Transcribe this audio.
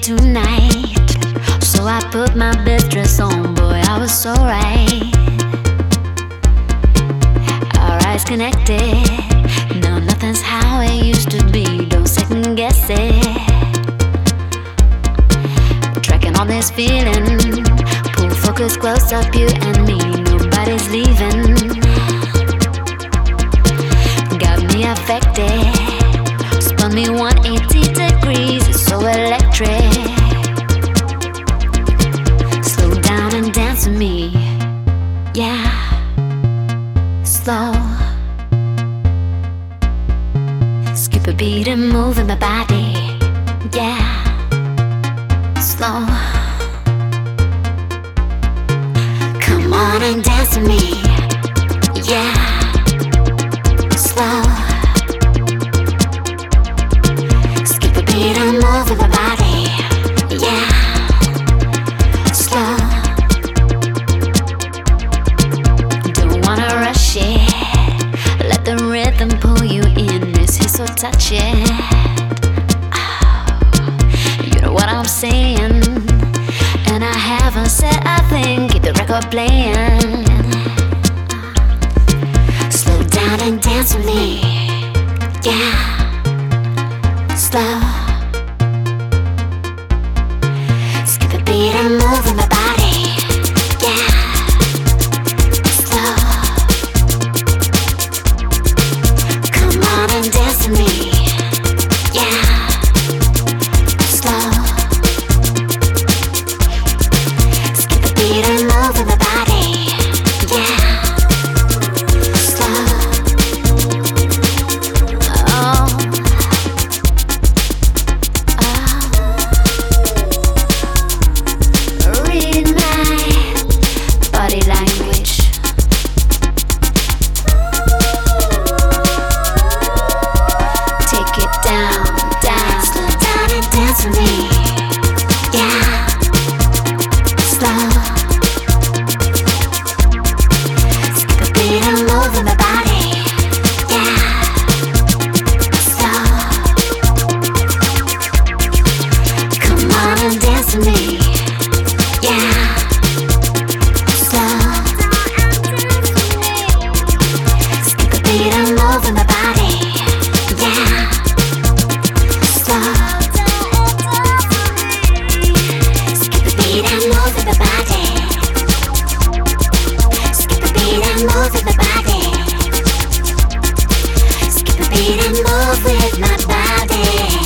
tonight. So I put my best dress on, boy, I was so right. Our eyes connected, no, nothing's how it used to be. Don't second guess it. We're tracking on this feeling. Pull focus close up, you and me. Nobody's leaving. Got me affected. Spun me 180 degrees. It's so electric. Slow down and dance with me. Yeah. Slow. Skip a beat and move in my body. Yeah. Slow. Come on and dance with me. Yeah. Slow. Skip a beat and move with my body. Yeah. Slow. Don't wanna rush it. Let the rhythm pull you in. This is so touching. You know what I'm saying? And I haven't said a thing. Keep the record playing. Slow down and dance with me. Yeah. Slow. Skip a beat and move in my body. Yeah. Slow. Come on and dance with me. Yeah. Slow. Skip a beat and move in my body. Yeah. Slow. Oh. Read my body language. Take it down, down. Slow down and dance with me. Yeah. Slow. Skip a beat and move in my body. Yeah. Slow. Come on and dance with me. Yeah. Slow. Skip a beat and move in my body. Yeah. Slow. Skip a beat and move in my body. Skip a beat and move in my body. Skip a beat and move with my body.